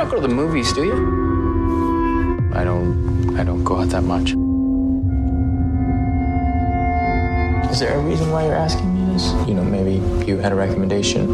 don't go to the movies, do you? I don't go out that much. Is there a reason why you're asking me this? You know, maybe you had a recommendation.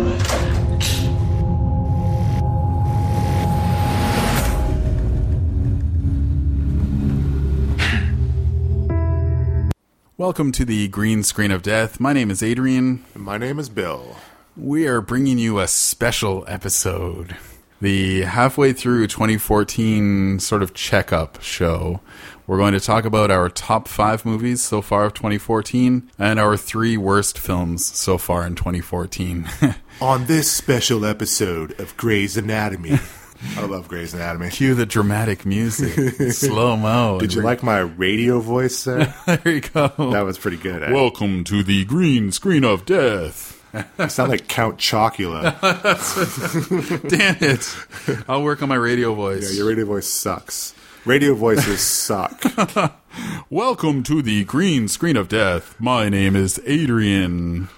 Welcome to the Green Screen of Death. My name is Adrian. And my name is Bill. We are bringing you a special episode. The halfway through 2014 sort of checkup show. We're going to talk about our top 5 movies so far of 2014 and our 3 worst films so far in 2014. On this special episode of Grey's Anatomy. I love Grey's Anatomy. Cue the dramatic music. Slow-mo. Did you like my radio voice there? There you go. That was pretty good. Welcome to the Green Screen of Death. You sound like Count Chocula. Damn it. I'll work on my radio voice. Yeah, your radio voice sucks. Radio voices suck. Welcome to the Green Screen of Death. My name is Adrian.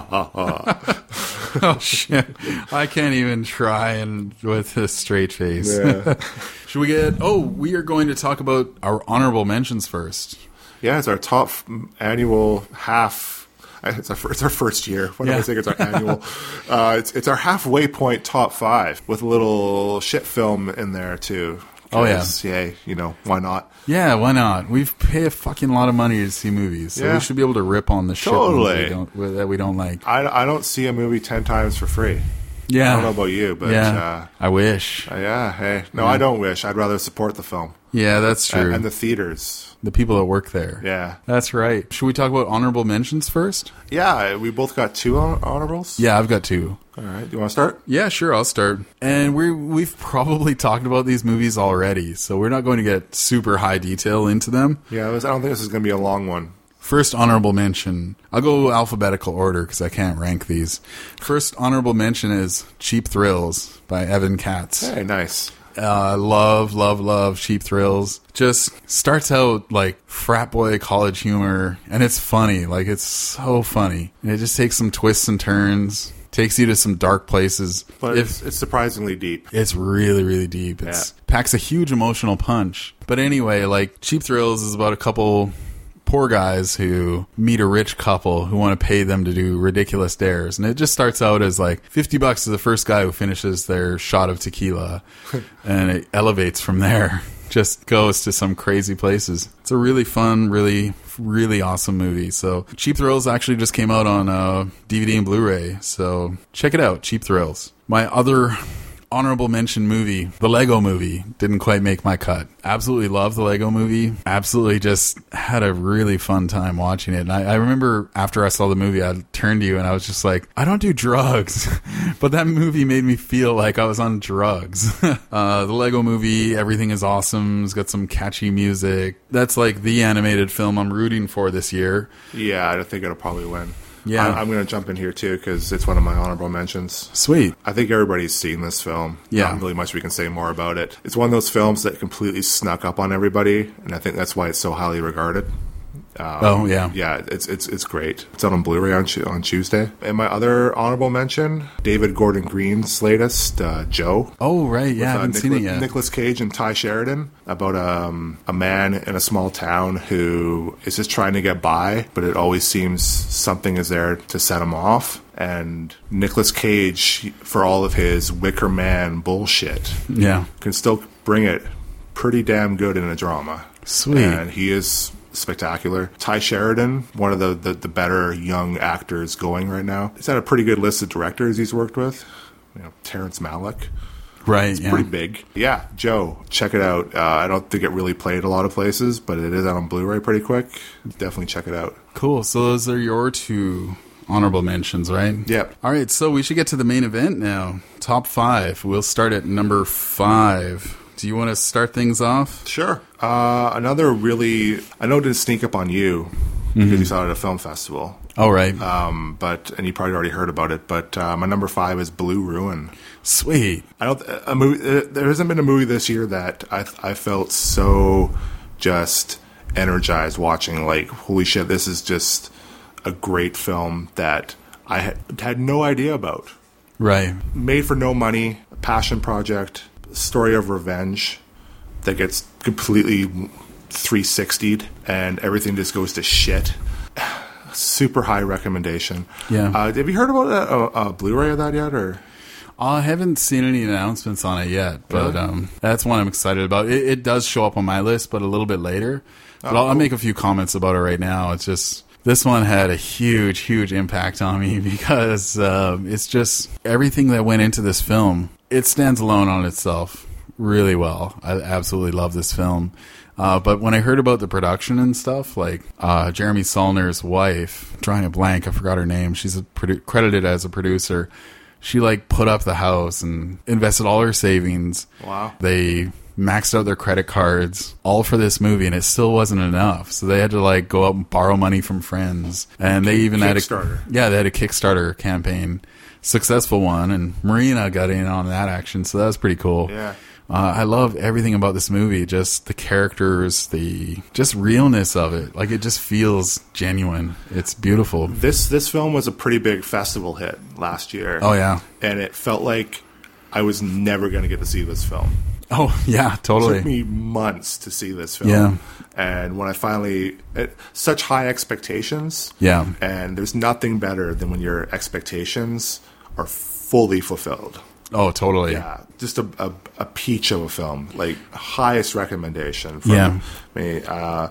Oh, shit. I can't even try and with a straight face. Yeah. Should we get... Oh, we are going to talk about our honorable mentions first. Yeah, it's our top annual half... It's our first year. What am I saying? It's our annual. It's our halfway point top 5 with a little shit film in there too. Oh yeah, yeah. You know, why not? Yeah, why not? We've paid a fucking lot of money to see movies, so we should be able to rip on the shit that we don't like. I don't see a movie 10 times for free. Yeah, I don't know about you, but I wish. Yeah, hey, no, I don't wish. I'd rather support the film. Yeah, that's true. And the theaters. The people that work there. Yeah. That's right. Should we talk about honorable mentions first? Yeah, we both got 2 honorables. Yeah, I've got 2. All right. Do you want to start? Yeah, sure, I'll start. And we've probably talked about these movies already, so we're not going to get super high detail into them. Yeah, I don't think this is going to be a long one. First honorable mention. I'll go alphabetical order because I can't rank these. First honorable mention is Cheap Thrills by Evan Katz. Hey, nice. Love Cheap Thrills. Just starts out like frat boy college humor, and it's funny. Like, it's so funny. And it just takes some twists and turns, takes you to some dark places. But it's surprisingly deep. It's really, really deep. It packs a huge emotional punch. But anyway, like, Cheap Thrills is about a couple poor guys who meet a rich couple who want to pay them to do ridiculous dares. And it just starts out as like $50 is the first guy who finishes their shot of tequila. And it elevates from there. Just goes to some crazy places. It's a really fun, really, really awesome movie. So Cheap Thrills actually just came out on DVD and Blu-ray. So check it out, Cheap Thrills. My other honorable mention movie, the Lego Movie, didn't quite make my cut. Absolutely love the Lego Movie. Absolutely just had a really fun time watching it. And I remember after I saw the movie, I turned to you and I was just like, I don't do drugs. But that movie made me feel like I was on drugs. The Lego Movie, everything is awesome. It's got some catchy music. That's like the animated film I'm rooting for this year. Yeah, I think it'll probably win. Yeah, I'm going to jump in here too because it's one of my honorable mentions. Sweet. I think everybody's seen this film. Yeah. Not really much we can say more about it. It's one of those films that completely snuck up on everybody, and I think that's why it's so highly regarded. Yeah, it's great. It's out on Blu-ray on Tuesday. And my other honorable mention, David Gordon Green's latest, Joe. Oh, right, yeah, I haven't seen it yet. Nicolas Cage and Ty Sheridan, about a man in a small town who is just trying to get by, but it always seems something is there to set him off. And Nicolas Cage, for all of his Wicker Man bullshit, can still bring it pretty damn good in a drama. Sweet. And he is spectacular. Ty Sheridan, one of the better young actors going right now. He's had a pretty good list of directors he's worked with. You know, Terrence Malick. Right, it's pretty big. Yeah, Joe, check it out. I don't think it really played a lot of places, but it is out on Blu-ray pretty quick. Definitely check it out. Cool. So those are your 2 honorable mentions, right? Yep. All right, so we should get to the main event now. Top 5. We'll start at number 5. Do you want to start things off? Sure. Another really... I know it didn't sneak up on you because you saw it at a film festival. Oh, right. And you probably already heard about it, but my number 5 is Blue Ruin. Sweet. There hasn't been a movie this year that I felt so just energized watching. Like, holy shit, this is just a great film that I had no idea about. Right. Made for no money, a passion project. story of revenge that gets completely 360'd and everything just goes to shit. Super high recommendation. Yeah. Have you heard about a Blu-ray of that yet, or? I haven't seen any announcements on it yet, but that's one I'm excited about. It does show up on my list, but a little bit later. But I'll make a few comments about it right now. It's just, this one had a huge, huge impact on me because it's just everything that went into this film. It stands alone on itself really well. I absolutely love this film. But when I heard about the production and stuff, like Jeremy Saulner's wife, drawing a blank, I forgot her name. She's credited as a producer. She like put up the house and invested all her savings. Wow. They maxed out their credit cards all for this movie, and it still wasn't enough. So they had to like go out and borrow money from friends. And they even had they had a Kickstarter campaign, successful one, and Marina got in on that action. So that was pretty cool. Yeah. I love everything about this movie, just the characters, the just realness of it. Like, it just feels genuine. It's beautiful. This film was a pretty big festival hit last year. Oh, yeah. And it felt like I was never going to get to see this film. Oh, yeah, totally. It took me months to see this film. Yeah. And when I finally... such high expectations. Yeah. And there's nothing better than when your expectations are fully fulfilled. Oh, totally. Yeah, just a peach of a film. Like, highest recommendation from me.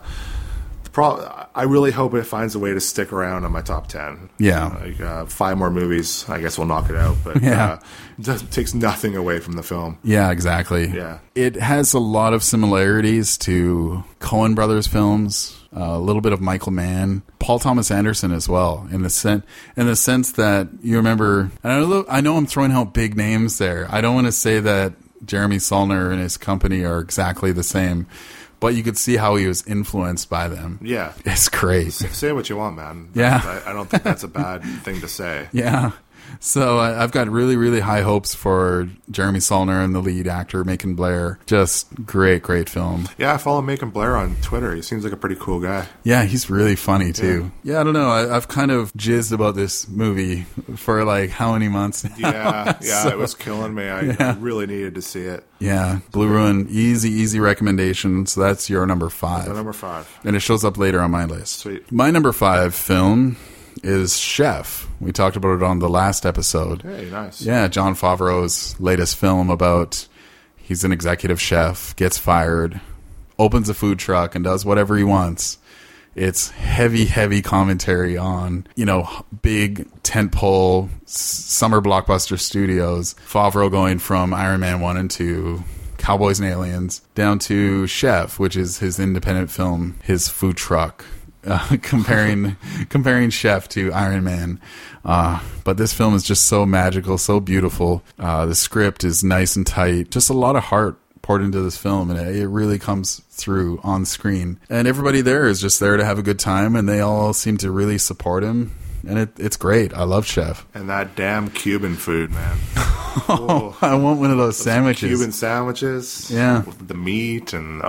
I really hope it finds a way to stick around on my top 10. Yeah. Like, 5 more movies, I guess we'll knock it out. But it takes nothing away from the film. Yeah, exactly. Yeah. It has a lot of similarities to Coen Brothers films, a little bit of Michael Mann, Paul Thomas Anderson as well, in the sense that you remember, and I know I'm throwing out big names there. I don't want to say that Jeremy Saulner and his company are exactly the same, but you could see how he was influenced by them. Yeah. It's great. Say what you want, man. Yeah. I don't think that's a bad thing to say. Yeah. So I've got really, really high hopes for Jeremy Saulner and the lead actor, Macon Blair. Just great, great film. Yeah, I follow Macon Blair on Twitter. He seems like a pretty cool guy. Yeah, he's really funny, too. Yeah, I don't know. I've kind of jizzed about this movie for, like, how many months now? Yeah, so, it was killing me. I really needed to see it. Yeah, Blue Ruin, easy recommendation. So that's your number 5. That's number 5. And it shows up later on my list. Sweet. My number 5 film is Chef. We talked about it on the last episode. Hey, nice. Yeah, Jon Favreau's latest film about he's an executive chef, gets fired, opens a food truck, and does whatever he wants. It's heavy commentary on, big tentpole summer blockbuster studios. Favreau going from Iron Man 1 and 2, Cowboys and Aliens, down to Chef, which is his independent film, his food truck. Comparing Chef to Iron Man. But this film is just so magical, so beautiful. The script is nice and tight. Just a lot of heart poured into this film, and it really comes through on screen. And everybody there is just there to have a good time, and they all seem to really support him. And it's great. I love Chef. And that damn Cuban food, man. I want one of those sandwiches. Cuban sandwiches. Yeah. With the meat and,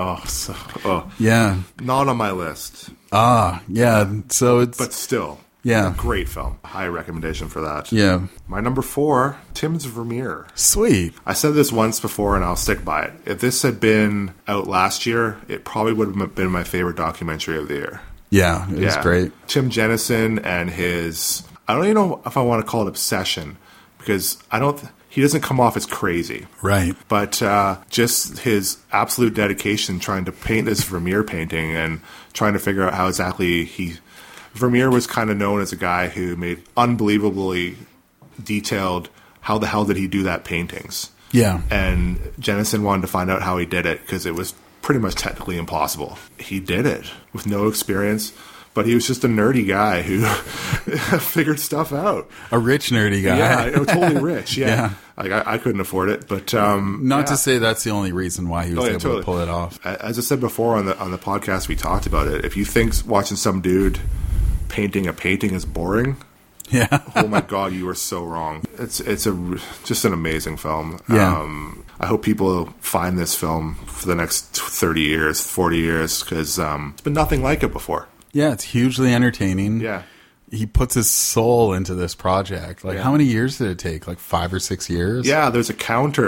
Yeah. Not on my list. Yeah. So it's... But still. Yeah. Great film. High recommendation for that. Yeah. My number 4, Tim's Vermeer. Sweet. I said this once before, and I'll stick by it. If this had been out last year, it probably would have been my favorite documentary of the year. Yeah, it was great. Tim Jennison and his... I don't even know if I want to call it obsession, because he doesn't come off as crazy. Right. But just his absolute dedication trying to paint this Vermeer painting and trying to figure out how exactly Vermeer was kind of known as a guy who made unbelievably detailed, how the hell did he do that paintings? Yeah. And Jennison wanted to find out how he did it, because it was pretty much technically impossible. He did it with no experience, but he was just a nerdy guy who figured stuff out. A rich nerdy guy. Yeah, totally rich. Yeah. Yeah. Like I couldn't afford it, but not to say that's the only reason why he was able to pull it off. As I said before on the podcast, we talked about it. If you think watching some dude painting a painting is boring, yeah, oh my god, you are so wrong. It's just an amazing film. Yeah. I hope people find this film for the next 30 years, 40 years, because it's been nothing like it before. Yeah, it's hugely entertaining. Yeah. He puts his soul into this project. Like, how many years did it take? Like 5 or 6 years? Yeah, there's a counter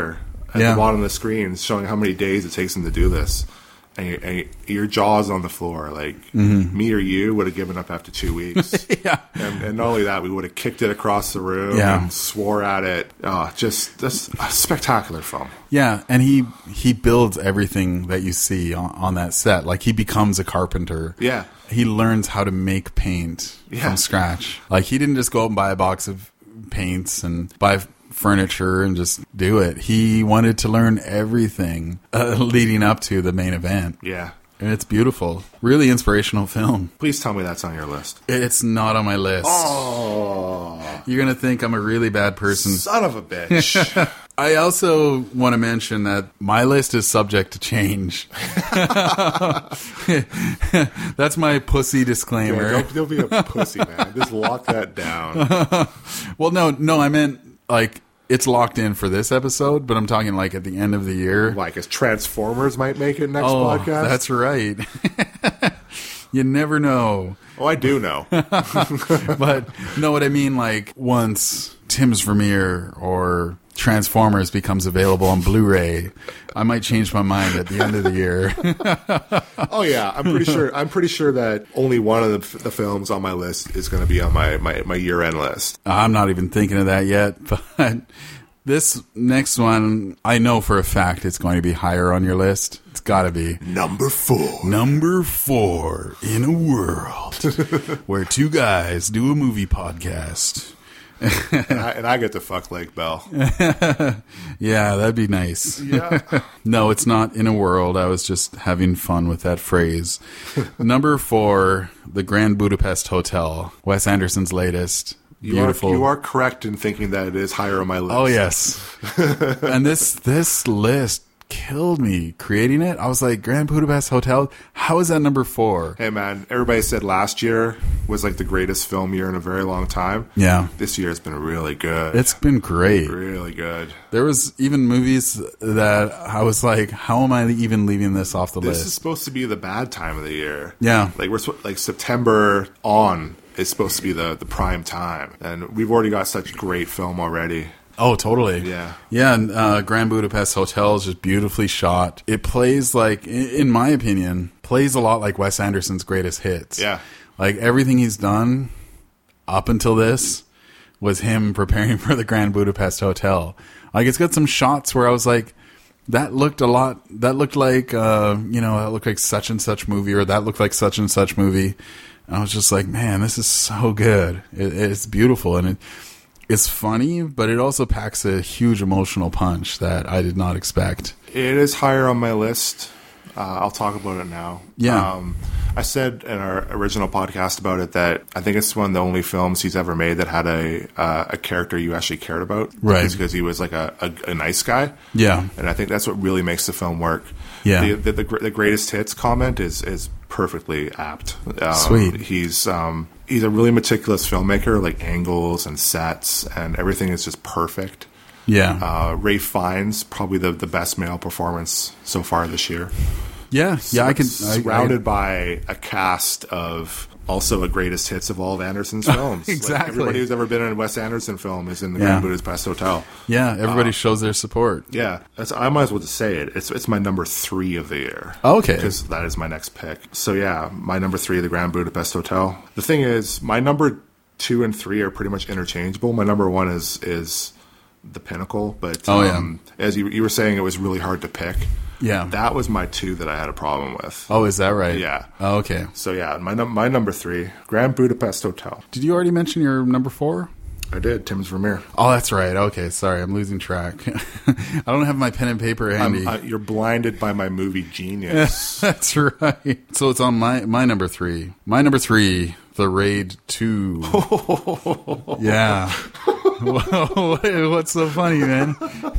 at the bottom of the screen showing how many days it takes him to do this. And your jaw's on the floor. Like, me or you would have given up after 2 weeks. Yeah. And not only that, we would have kicked it across the room and swore at it. Just a spectacular film. Yeah, and he builds everything that you see on that set. Like, he becomes a carpenter. Yeah. He learns how to make paint from scratch. Like, he didn't just go out and buy a box of paints and buy furniture and just do it. He wanted to learn everything leading up to the main event. Yeah. And it's beautiful. Really inspirational film. Please tell me that's on your list. It's not on my list. Oh. You're going to think I'm a really bad person. Son of a bitch. I also want to mention that my list is subject to change. That's my pussy disclaimer. Yeah, don't be a pussy, man. Just lock that down. Well, no, I meant, like, it's locked in for this episode, but I'm talking, like, at the end of the year. Like, as Transformers might make it next podcast? That's right. You never know. Oh, I do know. But, no, what I mean, like, once Tim's Vermeer or Transformers becomes available on Blu-ray, I might change my mind at the end of the year. Oh yeah, I'm pretty sure that only one of the films on my list is going to be on my year-end list. I'm not even thinking of that yet, but this next one, I know for a fact it's going to be higher on your list. It's got to be. Number 4. Number 4 in a world where two guys do a movie podcast. and I get to fuck Lake Bell. Yeah, that'd be nice. Yeah. No, it's not in a world. I was just having fun with that phrase. Number 4, The Grand Budapest Hotel, Wes Anderson's latest. Beautiful. You are correct in thinking that it is higher on my list. Oh, yes. And this list killed me creating it. I was like, Grand Budapest Hotel, how is that number 4? Hey man, everybody said last year was like the greatest film year in a very long time. Yeah. This year has been really good. It's been great. Really good. There was even movies that I was like, how am I even leaving this off the list? This is supposed to be the bad time of the year. Yeah. Like like September on is supposed to be the prime time. And we've already got such great film already. Oh, totally. Yeah. Yeah, and Grand Budapest Hotel is just beautifully shot. It plays like, in my opinion, plays a lot like Wes Anderson's greatest hits. Yeah. Like, everything he's done up until this was him preparing for the Grand Budapest Hotel. Like, it's got some shots where I was like, that looked like, that looked like such and such movie, or that looked like such and such movie. And I was just like, man, this is so good. It's beautiful, and it's funny, but it also packs a huge emotional punch that I did not expect. It is higher on my list. I'll talk about it now. Yeah. I said in our original podcast about it that I think it's one of the only films he's ever made that had a character you actually cared about. Right. Because he was like a nice guy. Yeah. And I think that's what really makes the film work. Yeah. The greatest hits comment is perfectly apt. Sweet. He's a really meticulous filmmaker, like angles and sets and everything is just perfect. Yeah. Ralph Fiennes, probably the best male performance so far this year. Yeah. I can. Surrounded by a cast of also a greatest hits of all of Anderson's films. Exactly. Like everybody who's ever been in a Wes Anderson film is in the Grand Budapest Hotel. Yeah. Everybody shows their support. Yeah. I might as well just say it. It's my number 3 of the year. Okay. Because that is my next pick. So yeah, my number 3, the Grand Budapest Hotel. The thing is, my number 2 and 3 are pretty much interchangeable. My number 1 is The Pinnacle, but as you were saying, it was really hard to pick. Yeah. That was my 2 that I had a problem with. Oh, is that right? Yeah. Oh, okay. So yeah, my number 3, Grand Budapest Hotel. Did you already mention your number 4? I did, Tim's Vermeer. Oh, that's right. Okay, sorry, I'm losing track. I don't have my pen and paper handy. You're blinded by my movie genius. That's right. So it's on my number 3. My number 3, The Raid 2. Yeah. What's so funny, man?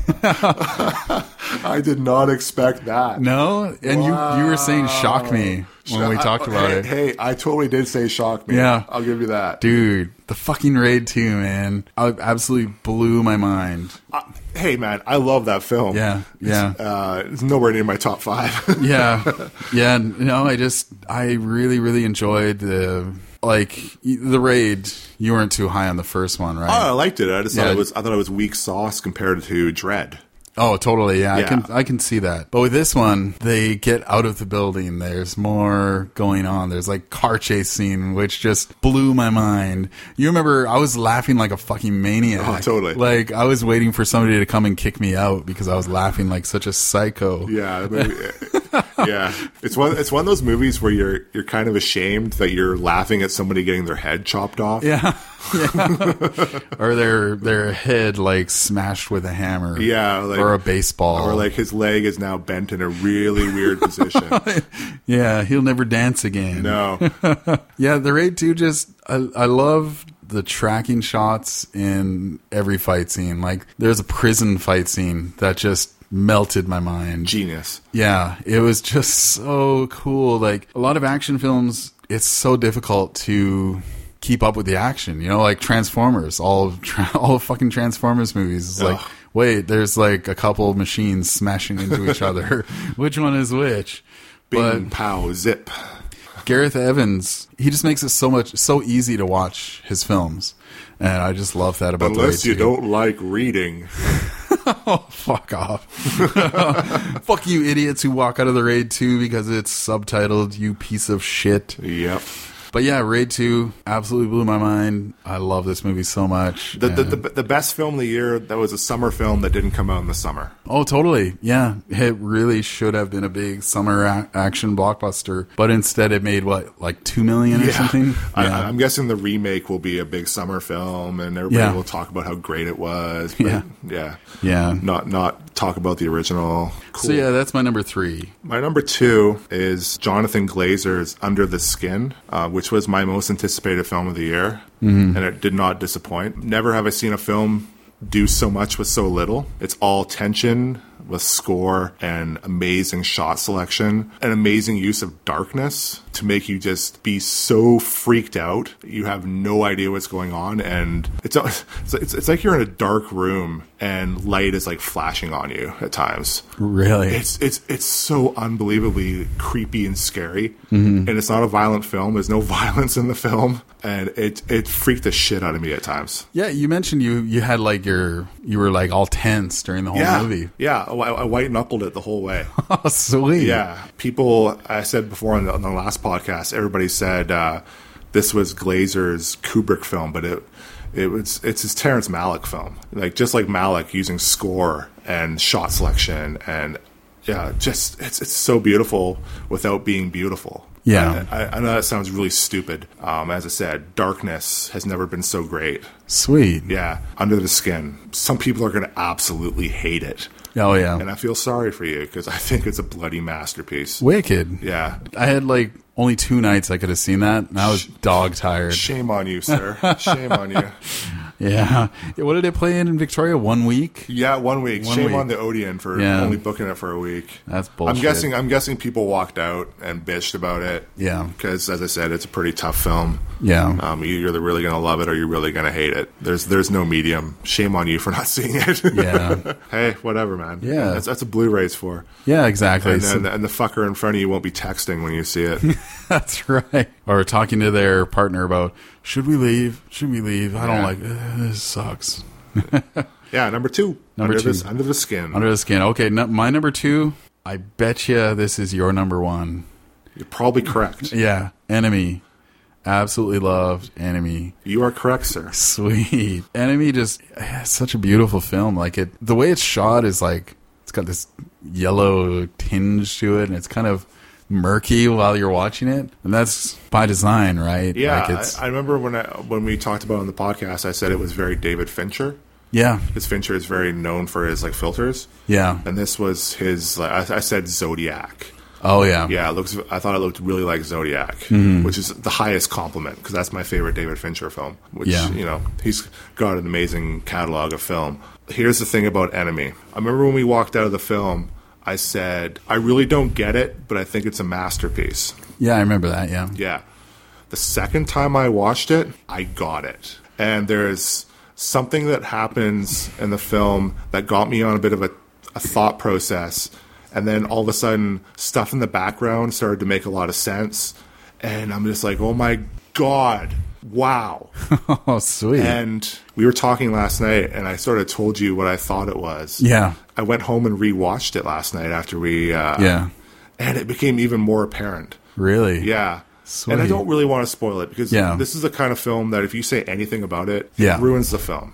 I did not expect that. No? And you were saying shock me when we talked about it. Hey, I totally did say shock me. Yeah. I'll give you that. Dude, the fucking Raid 2, man. It absolutely blew my mind. Hey, man, I love that film. Yeah. It's nowhere near my top 5. Yeah. No, I really, really enjoyed the Raid. You weren't too high on the first one, right? Oh, I liked it. I just thought I thought it was weak sauce compared to Dread. Oh, totally. Yeah, Yeah. I can see that. But with this one, they get out of the building. There's more going on. There's like car chase scene, which just blew my mind. You remember I was laughing like a fucking maniac. Oh, totally. Like I was waiting for somebody to come and kick me out because I was laughing like such a psycho. Yeah, yeah. It's one of those movies where you're kind of ashamed that you're laughing at somebody getting their head chopped off. Yeah. Or their head like smashed with a hammer. Yeah, like, or a baseball. Or like his leg is now bent in a really weird position. Yeah, he'll never dance again. No. Yeah, the Raid 2 I love the tracking shots in every fight scene. Like there's a prison fight scene that just melted my mind. Genius. Yeah, it was just so cool. Like a lot of action films, it's so difficult to keep up with the action. You know, like Transformers, all of fucking Transformers movies. It's like, wait, there's like a couple of machines smashing into each other. Which one is which? Bing, pow, zip. Gareth Evans, he just makes it so easy to watch his films. And I just love that about Unless the you don't like reading. Oh, fuck off. Fuck you idiots who walk out of the Raid 2 because it's subtitled, you piece of shit. Yep. But yeah, Raid 2 absolutely blew my mind. I love this movie so much. The best film of the year that was a summer film that didn't come out in the summer. Oh, totally. Yeah. It really should have been a big summer action blockbuster. But instead it made, what, like $2 million or something? Yeah. I'm guessing the remake will be a big summer film and everybody will talk about how great it was. But Yeah. Not talk about the original. Cool. So yeah, that's my number 3. My number 2 is Jonathan Glazer's Under the Skin, which was my most anticipated film of the year, and it did not disappoint. Never have I seen a film do so much with so little. It's all tension with score and amazing shot selection, an amazing use of darkness to make you just be so freaked out. You have no idea what's going on, and it's like you're in a dark room and light is like flashing on you at times. Really? It's so unbelievably creepy and scary, and it's not a violent film. There's no violence in the film, and it freaked the shit out of me at times. Yeah, you mentioned you had like you were like all tense during the whole movie. Yeah, I white-knuckled it the whole way. Oh, sweet. Yeah. People, I said before on the last podcast, everybody said this was Glazer's Kubrick film, but it's his Terrence Malick film. Like, just like Malick, using score and shot selection and just it's so beautiful without being beautiful. Yeah. I know that sounds really stupid. As I said, darkness has never been so great. Sweet. Yeah. Under the Skin. Some people are going to absolutely hate it. Oh, yeah. And I feel sorry for you because I think it's a bloody masterpiece. Wicked. Yeah. I had like only 2 nights I could have seen that, and I was dog tired. Shame on you, sir. Shame on you. Yeah. What did it play in Victoria? 1 week? Yeah, 1 week. Shame on the Odeon for only booking it for a week. That's bullshit. I'm guessing people walked out and bitched about it. Yeah. Because, as I said, it's a pretty tough film. Yeah. You're either really going to love it or you're really going to hate it. There's no medium. Shame on you for not seeing it. Yeah. Hey, whatever, man. Yeah. That's what Blu-ray's for. Yeah, exactly. And the fucker in front of you won't be texting when you see it. That's right. Or talking to their partner about, should we leave? Should we leave? I don't like this. Sucks. Yeah, number 2. Under the Skin. Under the Skin. Okay, my number 2, I bet you this is your number 1. You're probably correct. Yeah, Enemy. Absolutely loved Enemy. You are correct, sir. Sweet. Enemy it's such a beautiful film. Like the way it's shot is like, it's got this yellow tinge to it, and it's kind of murky while you're watching it, and that's by design, right? Yeah, like I remember when we talked about it on the podcast, I said it was very David Fincher. Yeah, because Fincher is very known for his like filters. Yeah, and this was his. I said Zodiac. Oh yeah, yeah. I thought it looked really like Zodiac, which is the highest compliment because that's my favorite David Fincher film. Which he's got an amazing catalog of film. Here's the thing about Enemy. I remember when we walked out of the film, I said, I really don't get it, but I think it's a masterpiece. Yeah, I remember that, yeah. Yeah. The second time I watched it, I got it. And there's something that happens in the film that got me on a bit of a thought process. And then all of a sudden, stuff in the background started to make a lot of sense. And I'm just like, oh my God, wow. Oh, sweet. And we were talking last night, and I sort of told you what I thought it was. Yeah. I went home and rewatched it last night after we... Yeah. And it became even more apparent. Really? Yeah. Sweet. And I don't really want to spoil it, because Yeah. this is the kind of film that if you say anything about it, Yeah. it ruins the film.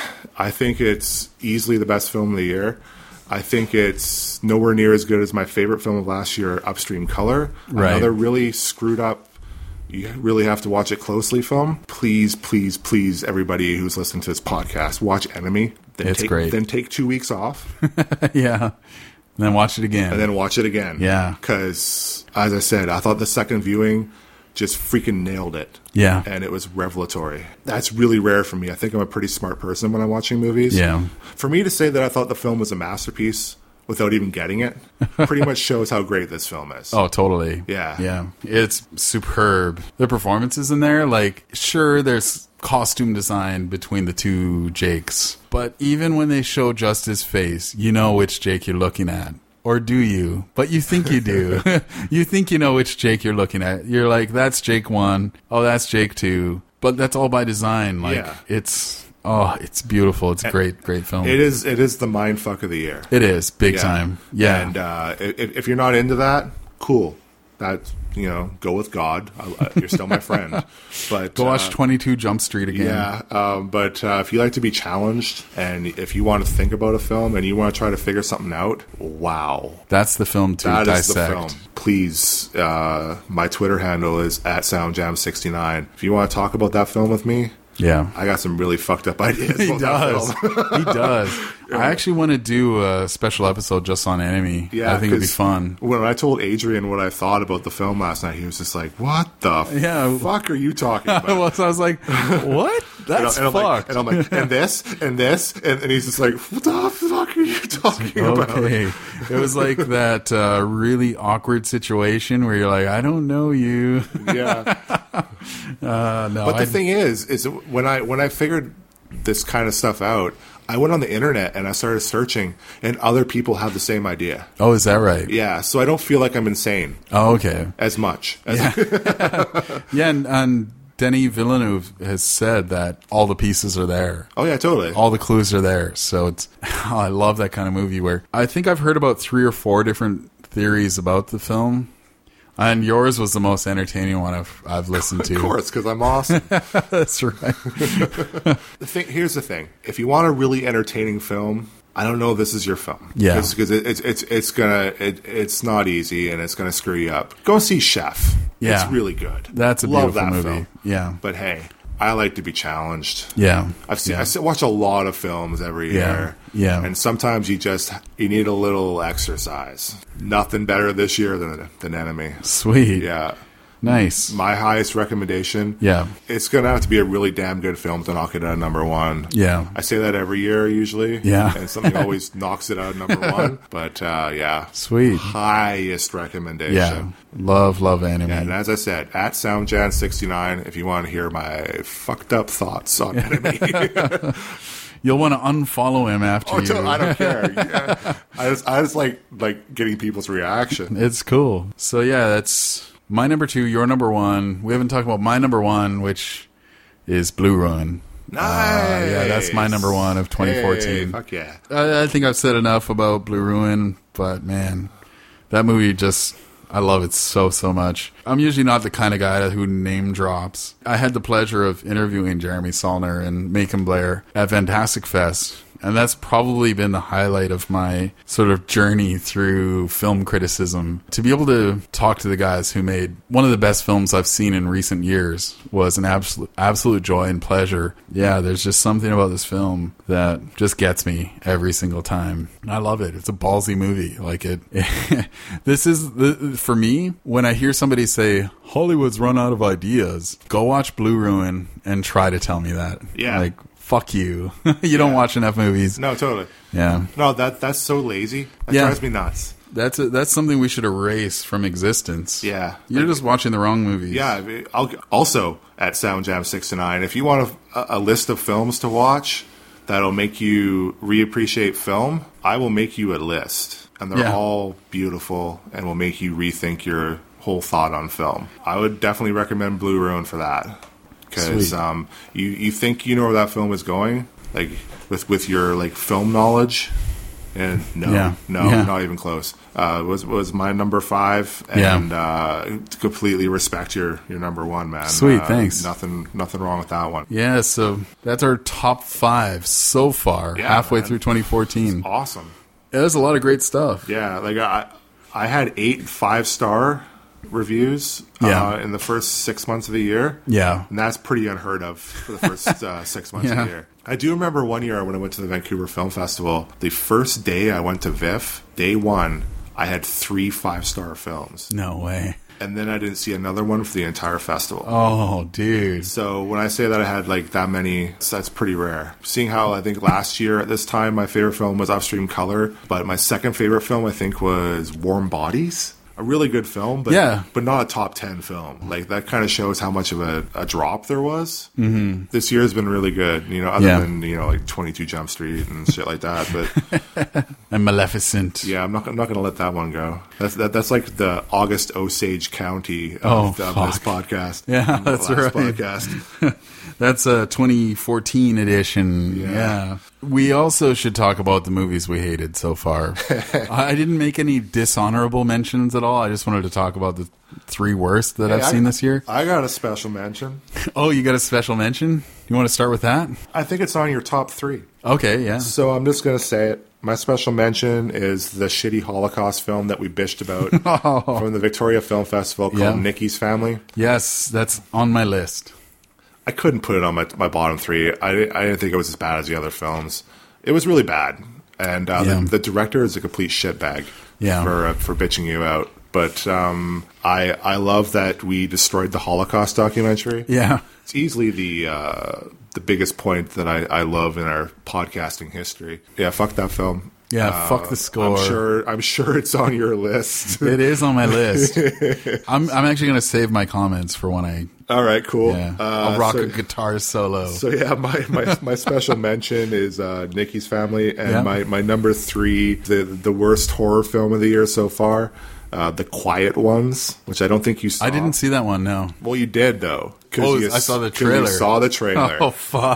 I think it's easily the best film of the year. I think it's nowhere near as good as my favorite film of last year, Upstream Color. Right. Another really screwed up, you really have to watch it closely film. Please, please, please, everybody who's listening to this podcast, watch Enemy. It's great. Then take 2 weeks off. Yeah. And then watch it again. And then watch it again. Yeah. Because, as I said, I thought the second viewing just freaking nailed it. Yeah. And it was revelatory. That's really rare for me. I think I'm a pretty smart person when I'm watching movies. Yeah. For me to say that I thought the film was a masterpiece without even getting it pretty much shows how great this film is. Oh, totally. Yeah. Yeah. It's superb. The performances in there, like, sure, there's costume design between the two Jakes, but even when they show just his face, you know which Jake you're looking at. Or do you? But you think you do. You think you know which Jake you're looking at. You're like, that's Jake 1. Oh, that's Jake 2. But that's all by design. Like, Yeah. it's beautiful. It's a great film. It is the mindfuck of the year. It is. Big time. Yeah. And if you're not into that, cool. That, go with God. You're still my friend. But Go watch 22 Jump Street again. Yeah, but if you like to be challenged, and if you want to think about a film and you want to try to figure something out, wow. That's the film to That dissect. is the film. Please, my Twitter handle is @SoundJam69. If you want to talk about that film with me, Yeah. I got some really fucked up ideas He about that film. does. He does. I actually want to do a special episode just on Enemy. Yeah, I think it'd be 'cause fun. When I told Adrian what I thought about the film last night, he was just like, "What the fuck are you talking about?" So I was like, what? That's and I'm fucked. Like, and I'm like, and this, and he's just like, "What the fuck are you talking about?" Okay. It was like that really awkward situation where you're like, I don't know you. Yeah. No, But the thing is when I figured this kind of stuff out, I went on the internet and I started searching, and other people have the same idea. Oh, is that right? Yeah, so I don't feel like I'm insane Oh, okay. as much. Yeah, and Denis Villeneuve has said that all the pieces are there. Oh yeah, totally. All the clues are there. So it's, I love that kind of movie where I think I've heard about 3 or 4 different theories about the film. And yours was the most entertaining one I've listened to. Of course, because I'm awesome. That's right. Here's the thing: if you want a really entertaining film, I don't know if this is your film. Yeah. because it's not easy and it's gonna screw you up. Go see Chef. Yeah. It's really good. That's a Love beautiful that movie. film. Yeah. But hey, I like to be challenged. Yeah. I watch a lot of films every year. Yeah. And sometimes you need a little exercise. Nothing better this year than Enemy. Sweet. Yeah. Nice. My highest recommendation. Yeah. It's going to have to be a really damn good film to knock it out of number 1. Yeah. I say that every year usually. Yeah. And something always knocks it out of number 1. But yeah. Sweet. Highest recommendation. Yeah. Love Enemy. Yeah, and as I said, @SoundJan69 if you want to hear my fucked up thoughts on Enemy. You'll want to unfollow him after you. I don't care. Yeah. I just like getting people's reaction. It's cool. So yeah, that's my number 2, your number 1. We haven't talked about my number 1, which is Blue Ruin. Nice. Yeah, that's my number 1 of 2014. Hey, fuck yeah. I think I've said enough about Blue Ruin, but man, that movie I love it so much. I'm usually not the kind of guy who name drops. I had the pleasure of interviewing Jeremy Saulnier and Macon Blair at Fantastic Fest, and that's probably been the highlight of my sort of journey through film criticism. To be able to talk to the guys who made one of the best films I've seen in recent years was an absolute joy and pleasure. Yeah, there's just something about this film that just gets me every single time. I love it. It's a ballsy movie. Like this is for me, when I hear somebody say Hollywood's run out of ideas, go watch Blue Ruin and try to tell me that. Yeah. Like, fuck you. You don't watch enough movies. No, totally. Yeah. No, that's so lazy. That Yeah. drives me nuts. That's something we should erase from existence. Yeah. You're just watching the wrong movies. Yeah. I'll also @SoundJam69 if you want a list of films to watch that'll make you reappreciate film, I will make you a list, and they're Yeah. all beautiful and will make you rethink your whole thought on film. I would definitely recommend Blue Ruin for that. because Sweet. you think you know where that film is going, like with your like film knowledge, and no, not even close. Was my number 5, and completely respect your number 1, man. Sweet, thanks. Nothing wrong with that one. Yeah, so that's our top 5 so far, halfway through 2014. Awesome. Yeah, there's a lot of great stuff. Yeah, like I had 8 5-star reviews in the first 6 months of the year. Yeah. And that's pretty unheard of for the first 6 months of the year. I do remember one year when I went to the Vancouver Film Festival, the first day I went to VIFF, day 1, I had 3 5-star films. No way. And then I didn't see another one for the entire festival. Oh, dude. So when I say that I had like that many, that's pretty rare. Seeing how I think last year at this time, my favorite film was Upstream Color, but my second favorite film I think was Warm Bodies. A really good film, but not a top 10 film. Like that kind of shows how much of a drop there was. Mm-hmm. This year has been really good, other than like 22 Jump Street and shit like that. But and Maleficent. Yeah, I'm not going to let that one go. That's like the August Osage County of this podcast. Yeah, that's right. Podcast. That's a 2014 edition. Yeah. We also should talk about the movies we hated so far. I didn't make any dishonorable mentions at all. I just wanted to talk about the 3 worst that I've seen this year. I got a special mention. Oh, you got a special mention? You want to start with that? I think it's on your top 3. Okay, yeah. So I'm just going to say it. My special mention is the shitty Holocaust film that we bitched about from the Victoria Film Festival called Nikki's Family. Yes, that's on my list. I couldn't put it on my bottom 3. I didn't think it was as bad as the other films. It was really bad. And the director is a complete shitbag for bitching you out. But I love that we destroyed the Holocaust documentary. Yeah. It's easily the biggest point that I love in our podcasting history. Yeah, fuck that film. Yeah, fuck the score. I'm sure it's on your list. It is on my list. I'm actually going to save my comments for when I... All right, cool. Yeah, I'll rock a guitar solo. So yeah, my special mention is Nikki's Family, and my number 3, the worst horror film of the year so far, The Quiet Ones, which I don't think you saw. I didn't see that one, no. Well, you did though. I saw the trailer. You saw the trailer. Oh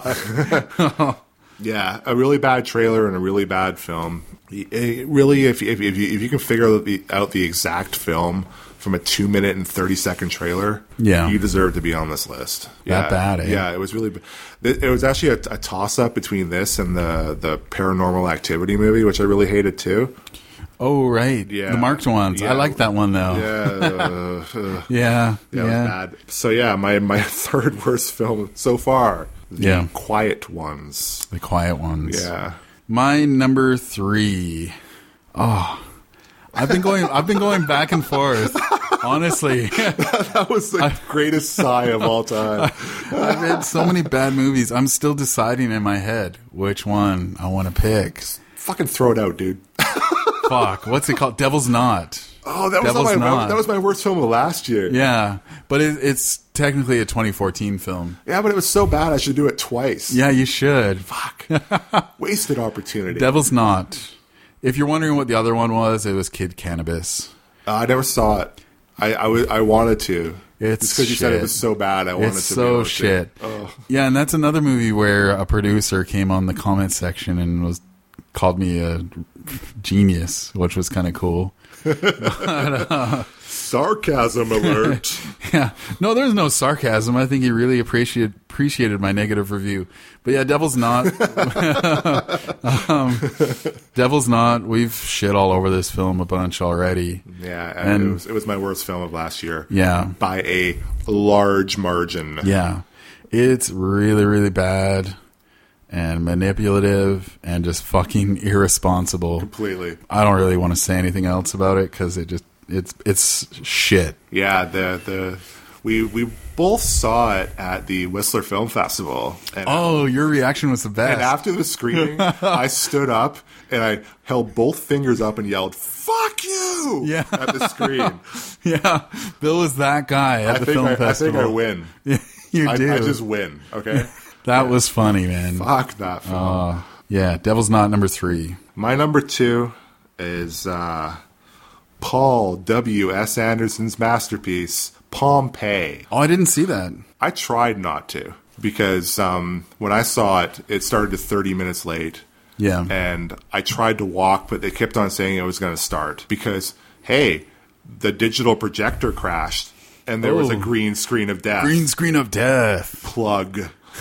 fuck. Yeah, a really bad trailer and a really bad film. Really, if you can figure out the exact film from a 2-minute and 30-second trailer, you deserve to be on this list. That bad, eh? Yeah, it was really. It was actually a toss-up between this and the Paranormal Activity movie, which I really hated too. Oh right, the marked ones. I like that one though. Yeah, it was bad. So yeah, my third worst film so far. The Quiet Ones. The Quiet Ones. Yeah. My number 3. Oh, I've been going back and forth. Honestly, that was the greatest sigh of all time. I've had so many bad movies. I'm still deciding in my head which one I want to pick. Fucking throw it out, dude. Fuck. What's it called? Devil's Knot. Oh, that was my worst film of last year. Yeah, but it's technically a 2014 film. Yeah, but it was so bad I should do it twice. Yeah, you should. Fuck. Wasted opportunity. Devil's Knot. If you're wondering what the other one was, it was Kid Cannabis. I never saw it. I wanted to. It's because you said it was so bad. I wanted to. It's so shit. Oh. Yeah, and that's another movie where a producer came on the comment section and called me a genius, which was kind of cool. Sarcasm alert. Yeah. No, there's no sarcasm. I think he really appreciated my negative review. But yeah, Devil's Knot. Devil's Knot, we've shit all over this film a bunch already. Yeah, and it was my worst film of last year. Yeah. By a large margin. Yeah. It's really, really bad and manipulative and just fucking irresponsible. Completely. I don't really want to say anything else about it because it's shit. Yeah, we both saw it at the Whistler Film Festival. And, your reaction was the best. And after the screening, I stood up and I held both fingers up and yelled, "Fuck you!" Yeah. At the screen. Yeah, Bill was that guy at the film festival. I think I win. Yeah, you do. I just win, okay? That was funny, man. Fuck that film. Yeah, Devil's Knot number 3. My number 2 is Paul W.S. Anderson's masterpiece, Pompeii. Oh, I didn't see that. I tried not to because when I saw it, it started 30 minutes late. Yeah. And I tried to walk, but they kept on saying it was going to start because, hey, the digital projector crashed and there was a green screen of death. Green screen of death. Plug.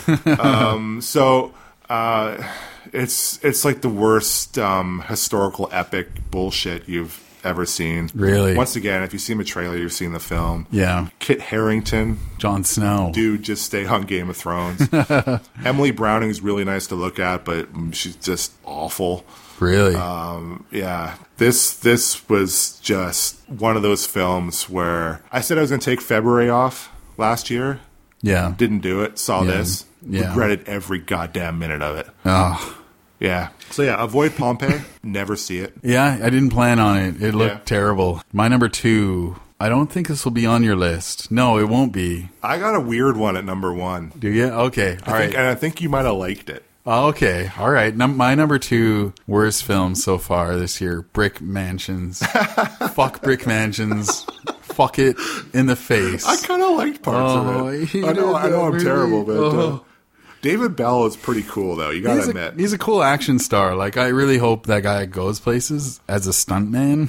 It's like the worst historical epic bullshit you've ever seen. Really? Once again, if you've seen the trailer, you've seen the film. Yeah. Kit Harington. Jon Snow. Dude, just stay on Game of Thrones. Emily Browning is really nice to look at, but she's just awful. Really? Yeah. This was just one of those films where I said I was going to take February off last year. Yeah. Didn't do it. Saw this. Yeah. Regretted every goddamn minute of it. Oh. Yeah. So yeah, avoid Pompeii. Never see it. Yeah, I didn't plan on it. It looked terrible. My number 2, I don't think this will be on your list. No, it won't be. I got a weird one at number 1. Do you? Okay. All right. And I think you might have liked it. Okay. All right. My number 2 worst film so far this year, Brick Mansions. Fuck Brick Mansions. Fuck it in the face. I kind of liked parts of it. I know I'm terrible, but David Bell is pretty cool, though. You gotta admit. He's a cool action star. Like, I really hope that guy goes places as a stuntman.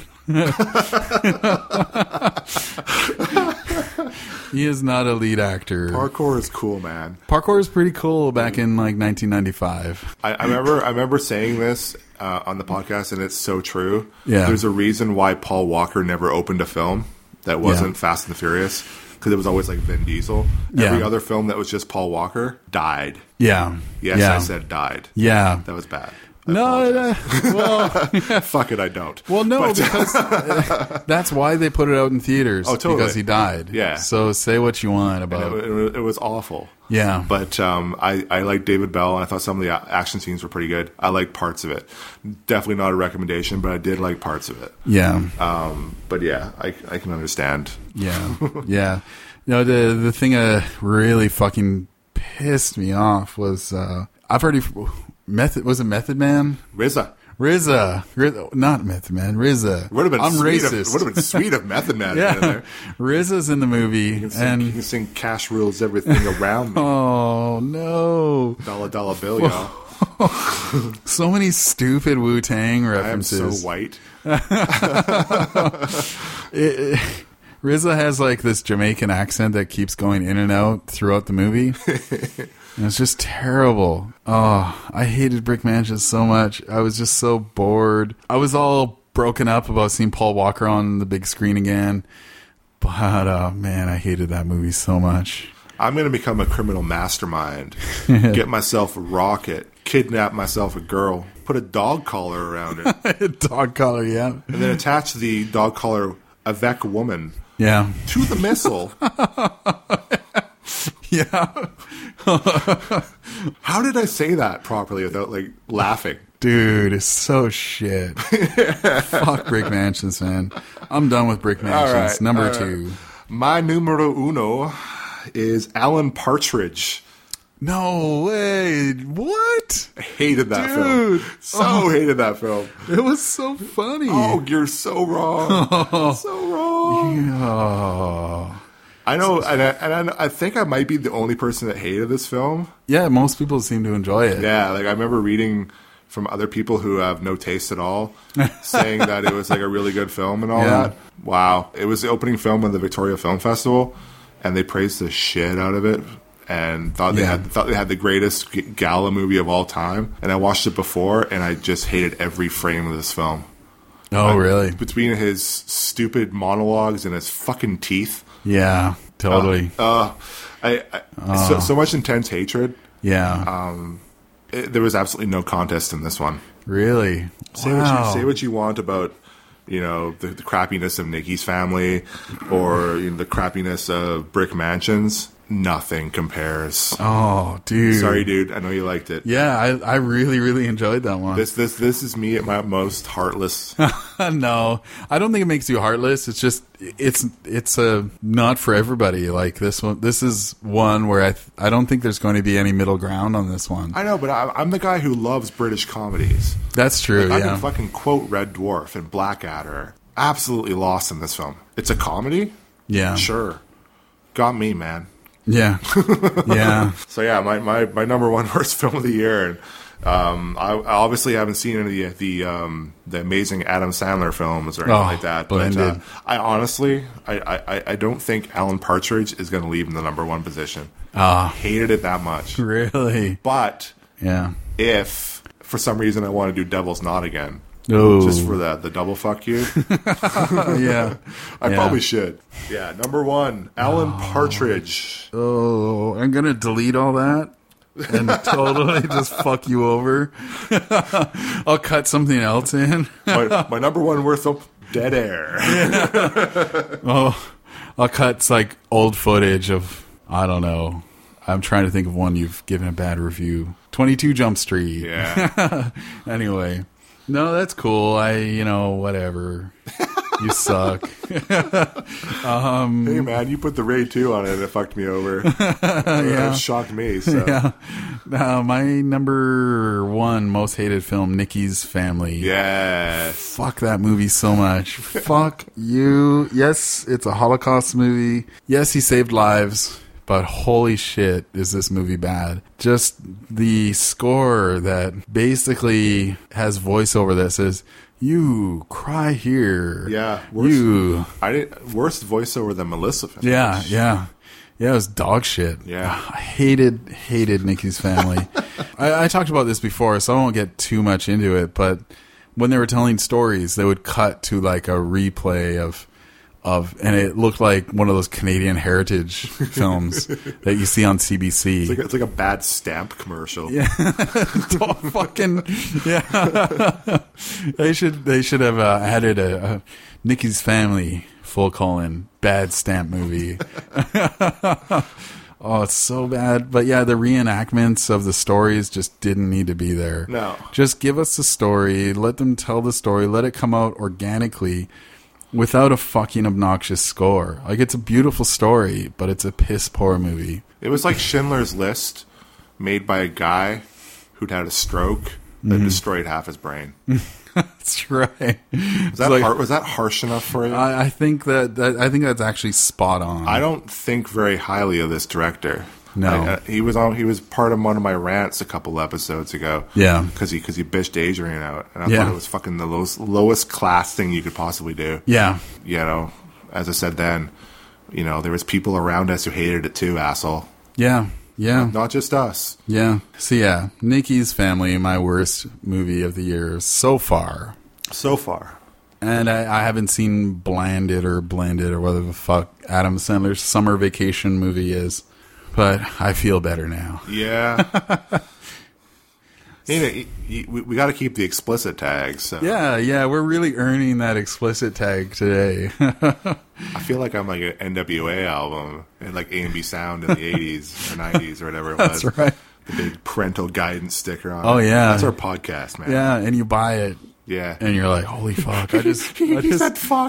He is not a lead actor. Parkour is cool, man. Parkour is pretty cool back in, like, 1995. I remember saying this on the podcast, and it's so true. Yeah. There's a reason why Paul Walker never opened a film that wasn't Fast and the Furious. Because it was always like Vin Diesel. Every other film that was just Paul Walker died. Yeah. Yes, yeah. I said died. Yeah. That was bad. Well, fuck it, I don't. Well, no, because that's why they put it out in theaters. Oh, totally. Because he died. Yeah. So say what you want about it. It was awful. Yeah. But I like David Bell, and I thought some of the action scenes were pretty good. I like parts of it. Definitely not a recommendation, but I did like parts of it. Yeah. But yeah, I can understand. Yeah. Yeah. You know, the thing that really fucking pissed me off was I've already was it Method Man? RZA. Not Method Man, RZA. Would have been I'm sweet racist. Would have been sweet if Method Man yeah. in there. RZA's in the movie. You can sing Cash Rules Everything Around Me. Oh, no. Dollar Dollar Bill, y'all. So many stupid Wu-Tang references. I am so white. RZA has like this Jamaican accent that keeps going in and out throughout the movie. And it's just terrible. Oh, I hated Brick Mansions so much. I was just so bored. I was all broken up about seeing Paul Walker on the big screen again. But, man, I hated that movie so much. I'm going to become a criminal mastermind. Get myself a rocket. Kidnap myself a girl. Put a dog collar around it. A dog collar, yeah. And then attach the dog collar avec woman yeah. to the missile. Yeah. How did I say that properly without like laughing? Dude, it's so shit. Fuck Brick Mansions, man. I'm done with Brick Mansions. Right, Number 2. My numero uno is Alan Partridge. No way. What? I hated that Dude. film. Hated that film. It was so funny. Oh, you're so wrong. So wrong. Yeah. I know, and I think I might be the only person that hated this film. Yeah, most people seem to enjoy it. Yeah, like I remember reading from other people who have no taste at all, saying that it was like a really good film and all that. Wow. It was the opening film of the Victoria Film Festival, and they praised the shit out of it and thought they had the greatest gala movie of all time. And I watched it before, and I just hated every frame of this film. Oh, really? Between his stupid monologues and his fucking teeth. Yeah, totally. So much intense hatred. Yeah. There was absolutely no contest in this one. Really? Say what you want about, you know, the crappiness of Nikki's Family or the crappiness of Brick Mansions. Nothing compares. Oh, dude. Sorry, dude. I know you liked it. Yeah, I really, really enjoyed that one. This is me at my most heartless. No, I don't think it makes you heartless. It's just it's not for everybody. Like this one, this is one where I don't think there's going to be any middle ground on this one. I know, but I'm the guy who loves British comedies. That's true. Like, I can fucking quote Red Dwarf and Blackadder. Absolutely lost in this film. It's a comedy. Yeah, sure. Got me, man. Yeah. Yeah. So yeah, my number one worst film of the year. And I obviously haven't seen any of the amazing Adam Sandler films or anything like that. But I honestly, I don't think Alan Partridge is going to leave in the number one position. Hated it that much. Really? But yeah, if for some reason I want to do Devil's Knot again, just for the double fuck you, yeah, I probably should. Yeah, number one, Alan Partridge. Oh, I'm gonna delete all that and totally just fuck you over. I'll cut something else in. my number one worst film, Dead Air. Oh, I'll cut like old footage of, I don't know. I'm trying to think of one you've given a bad review. 22 Jump Street. Yeah. Anyway. No, that's cool. Whatever. You suck. Hey, man, you put the Raid 2 on it and it fucked me over. Yeah. It shocked me. So. Yeah. My number one most hated film, Nikki's Family. Yes. Fuck that movie so much. Fuck you. Yes, it's a Holocaust movie. Yes, he saved lives. But holy shit, is this movie bad. Just the score that basically has voiceover that says, you cry here. Yeah. Worst voiceover than Melissa. Yeah. Yeah, it was dog shit. Yeah. I hated Nikki's Family. I talked about this before, so I won't get too much into it, but when they were telling stories, they would cut to like a replay of and it looked like one of those Canadian heritage films that you see on CBC. It's like a bad stamp commercial. Yeah. Fucking yeah. They should have added a Nikki's Family : bad stamp movie. Oh, it's so bad. But yeah, the reenactments of the stories just didn't need to be there. No. Just give us the story, let them tell the story, let it come out organically. Without a fucking obnoxious score. Like, it's a beautiful story, but it's a piss poor movie. It was like Schindler's List, made by a guy who'd had a stroke that destroyed half his brain. That's right. Was that harsh enough for you? I think that's actually spot on. I don't think very highly of this director. No, he was part of one of my rants a couple episodes ago. Yeah, because he bitched Adrian out, and I thought it was fucking the lowest class thing you could possibly do. Yeah, as I said then, there was people around us who hated it too, asshole. Yeah, not just us. Yeah. So yeah, Nikki's Family, my worst movie of the year so far. And I haven't seen Blended or whatever the fuck Adam Sandler's summer vacation movie is. But I feel better now. Yeah. We got to keep the explicit tag. So. Yeah, we're really earning that explicit tag today. I feel like I'm like an NWA album and like A&B Sound in the 80s or 90s or whatever it was. That's right. The big parental guidance sticker on it. Oh, yeah. That's our podcast, man. Yeah, and you buy it. Yeah. And you're like, holy fuck. He said fuck.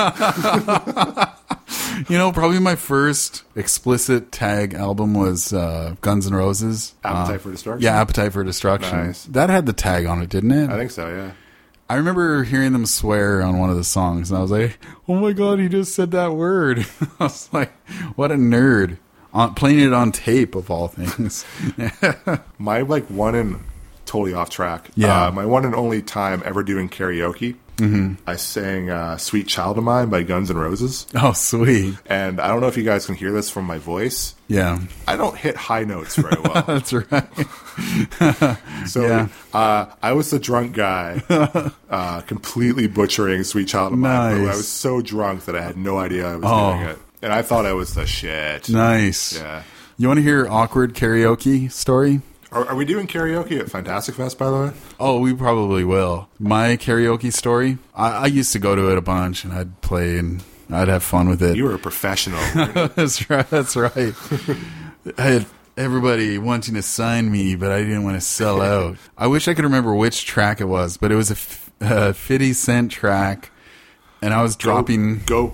Probably my first explicit tag album was Guns N' Roses. Appetite for Destruction? Yeah, Appetite for Destruction. Nice. That had the tag on it, didn't it? I think so, yeah. I remember hearing them swear on one of the songs, and I was like, oh my god, he just said that word. I was like, what a nerd. Playing it on tape, of all things. My totally off track. Yeah. My one and only time ever doing karaoke, I sang Sweet Child of Mine by Guns N' Roses. Oh, sweet. And I don't know if you guys can hear this from my voice. Yeah. I don't hit high notes very well. That's right. So yeah. I was the drunk guy completely butchering Sweet Child of Mine. Nice. I was so drunk that I had no idea I was doing it. And I thought I was the shit. Nice. Yeah. You want to hear awkward karaoke story? Are we doing karaoke at Fantastic Fest, by the way? Oh, we probably will. My karaoke story, I used to go to it a bunch, and I'd play, and I'd have fun with it. You were a professional. That's right. I had everybody wanting to sign me, but I didn't want to sell out. I wish I could remember which track it was, but it was a 50 Cent track, and I was dropping... Go,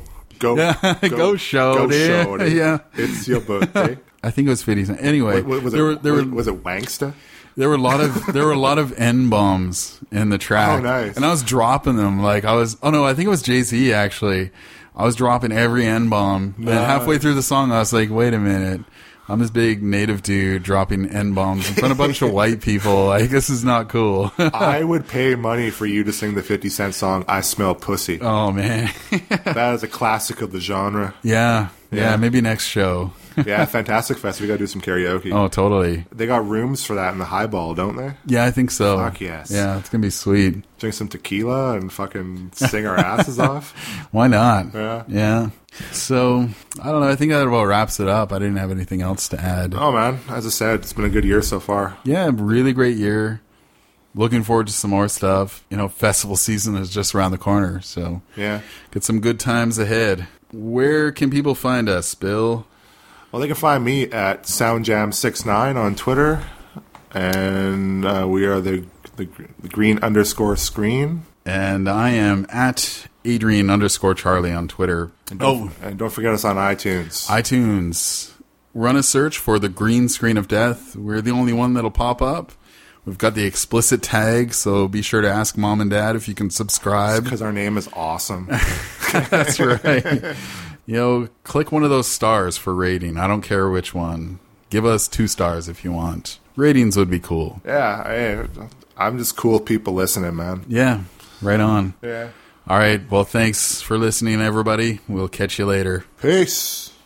Shorty. Yeah. It's your birthday. I think it was 50 Cent. Anyway, was it Wanksta? There were a lot of N-bombs in the track. Oh, nice. And I was dropping them I think it was Jay-Z actually. I was dropping every N-bomb. Nice. And halfway through the song, I was like, wait a minute. I'm this big native dude dropping N-bombs in front of a bunch of white people. Like, this is not cool. I would pay money for you to sing the 50 Cent song, I Smell Pussy. Oh, man. That is a classic of the genre. Yeah, maybe next show. Yeah, Fantastic Fest. We got to do some karaoke. Oh, totally. They got rooms for that in the Highball, don't they? Yeah, I think so. Fuck yes. Yeah, it's going to be sweet. Drink some tequila and fucking sing our asses off. Why not? Yeah. So, I don't know. I think that about wraps it up. I didn't have anything else to add. Oh, man. As I said, it's been a good year so far. Yeah, really great year. Looking forward to some more stuff. You know, festival season is just around the corner. So, yeah. Get some good times ahead. Where can people find us, Bill? Well, they can find me at SoundJam69 on Twitter, and we are the green_screen. And I am at Adrian_Charlie on Twitter. And don't forget us on iTunes. iTunes. Run a search for the Green Screen of Death. We're the only one that'll pop up. We've got the explicit tag, so be sure to ask Mom and Dad if you can subscribe. Because our name is awesome. That's right. You know, click one of those stars for rating. I don't care which one. Give us 2 stars if you want. Ratings would be cool. Yeah, I'm just cool people listening, man. Yeah, right on. Yeah. All right, well, thanks for listening, everybody. We'll catch you later. Peace.